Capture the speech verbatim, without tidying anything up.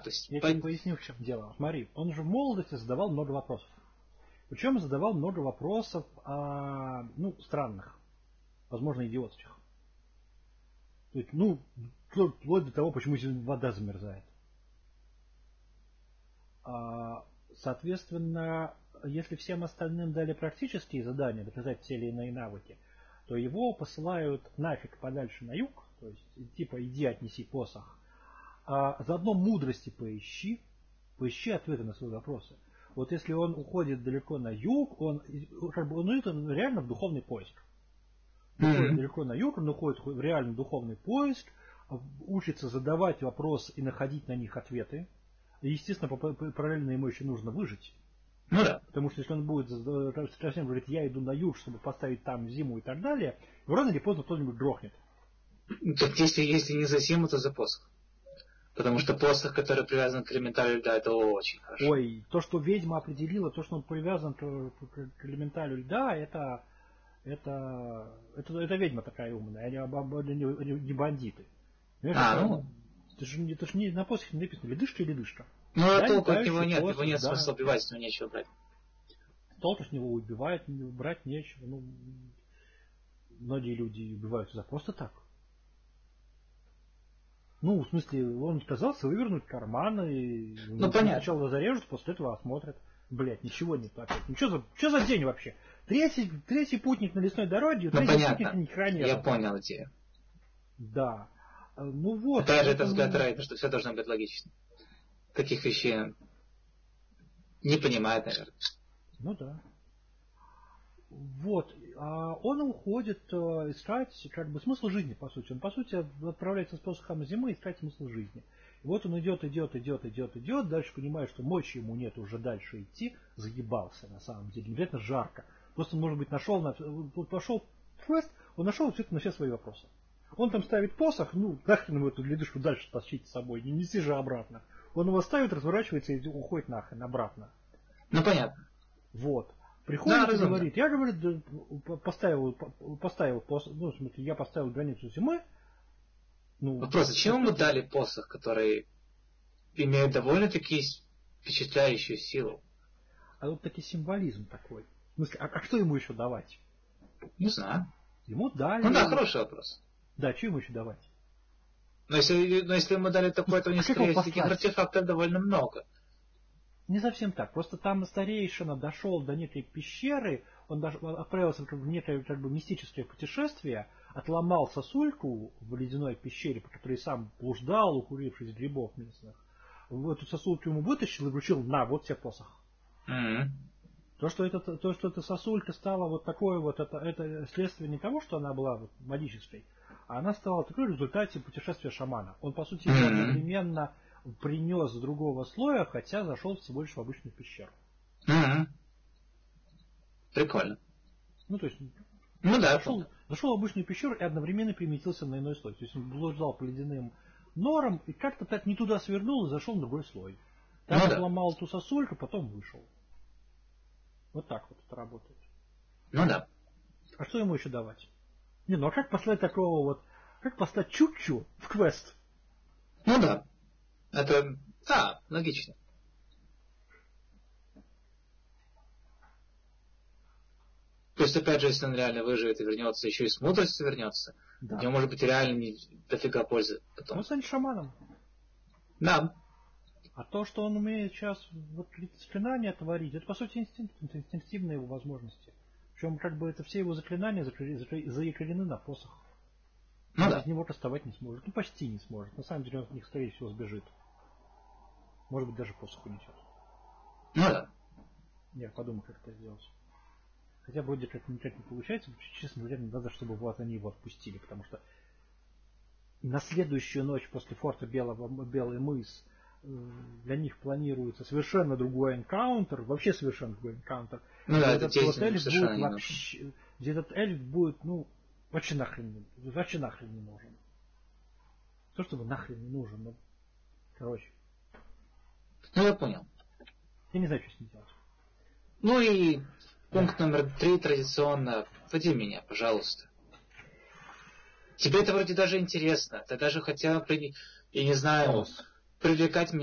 то есть... Я по... тебе поясню, в чем дело. Смотри, он же в молодости задавал много вопросов. Причем задавал много вопросов, а, ну, странных, возможно, идиотских. То есть, ну, вплоть до того, почему вода замерзает. А, соответственно, если всем остальным дали практические задания, доказать те или иные навыки, то его посылают нафиг подальше на юг, то есть, типа, иди отнеси посох. А заодно мудрости поищи, поищи ответы на свои вопросы. Вот если он уходит далеко на юг, он, как бы, он идет реально в духовный поиск. Он mm-hmm. уходит далеко на юг, он уходит в реально духовный поиск, учится задавать вопросы и находить на них ответы. И, естественно, параллельно ему еще нужно выжить. Ну да. Потому что если он будет совсем говорить, я иду на юг, чтобы поставить там зиму и так далее, рано или поздно кто-нибудь грохнет. Так если, если не за зиму, то за посох. Потому что посох, который привязан к элементалю льда, это очень хорошо. Ой, то, что ведьма определила, то, что он привязан к, к элементалю льда, это, это, это, это ведьма такая умная, они не, не бандиты. Понимаешь, а, это, ну... это же, это же не, на посохе не написано, ледышка и ледышка. Ну, да, а толку от него нет, посох, его нет да. смысла убивать, с него нечего брать. Толку с него убивать, брать нечего. Ну, многие люди убиваются за просто так. Ну, в смысле, он отказался вывернуть карманы, и ну, понятно. Сначала его зарежут, после этого осмотрят. Блять, ничего не так. Ну, что за, что за день вообще? Третий, третий путник на лесной дороге, ну, третий понятно. путник ни хера нет. Я понял идею. Да. Ну вот. Опять же, это взгляд Райта, что все должно быть логично. Таких вещей не понимает, наверное. Ну да. Вот. А он уходит э, искать как бы смысл жизни, по сути. Он, по сути, отправляется с посохом зимы искать смысл жизни. И вот он идет, идет, идет, идет, идет, дальше понимает, что мочи ему нет уже дальше идти, заебался на самом деле. Не обязательно жарко. Просто, может быть, нашел, на, пошел в квест, он нашел ответ на все свои вопросы. Он там ставит посох, ну, нахрен ему эту ледышку дальше тащить с собой, не неси же обратно. Он его ставит, разворачивается и уходит нахрен обратно. Ну, понятно. Вот. Приходит да, и говорит, я, говорит, поставил, поставил, ну, в смысле, я поставил границу зимы. Ну, вопрос, зачем ему дали посох, который имеет довольно-таки впечатляющую силу? А вот таки символизм такой. В смысле, а, а что ему еще давать? Не знаю. Ему дали... Ну да, хороший вопрос. Да, что ему еще давать? Но если, но если ему дали такой, то у них, скорее всего, таких артефактов довольно много. Не совсем так. Просто там старейшина дошел до некой пещеры, он даже отправился в некое как бы мистическое путешествие, отломал сосульку в ледяной пещере, по которой сам блуждал, укурившись грибов местных. В эту сосульку ему вытащил и вручил, на, вот тебе посох. Mm-hmm. То, что это, то, что эта сосулька стала вот такой вот, это, это следствие не того, что она была вот магической, а она стала такой в результате путешествия шамана. Он, по сути, mm-hmm. одновременно принес с другого слоя, хотя зашел всего лишь в обычную пещеру. Mm-hmm. Прикольно. Ну, то есть, ну, да, зашел, зашел в обычную пещеру и одновременно переместился на иной слой. То есть он блуждал по ледяным норам и как-то так не туда свернул и зашел в другой слой. Там ну, отломал да. ту сосульку, потом вышел. Вот так вот это работает. Ну да. А что ему еще давать? Не, ну а как послать такого вот, как послать Чукчу в квест? Ну да. Это, да, логично. То есть, опять же, если он реально выживет и вернется, еще и с мудростью вернется, да. у него может быть реально не дофига пользы потом. Он станет шаманом. Да. А то, что он умеет сейчас вот заклинания творить, это по сути инстинкт, это инстинктивные его возможности. Причем как бы это все его заклинания закреплены на посох. Ну, он да. из него расставать не сможет. Ну почти не сможет. На самом деле он от них, скорее всего, сбежит. Может быть, даже посох унесет. Ну да. Я подумаю, как это сделать. Хотя вроде как никак не получается, честно говоря, надо, чтобы вот они его отпустили, потому что на следующую ночь после форта Белого, Белый мыс для них планируется совершенно другой энкаунтер, вообще совершенно другой энкаунтер. Ну да, этот это вот эльф будет не вообще, где этот эльф будет, ну, вообще нахрен, вообще нахрен не нужен. То, чтобы нахрен не нужен, но, короче. Ну, я понял. Я не знаю, что с ним делать. Ну и пункт номер три традиционно. Вводи меня, пожалуйста. Тебе это вроде даже интересно. Ты даже хотел, я не знаю, привлекать меня.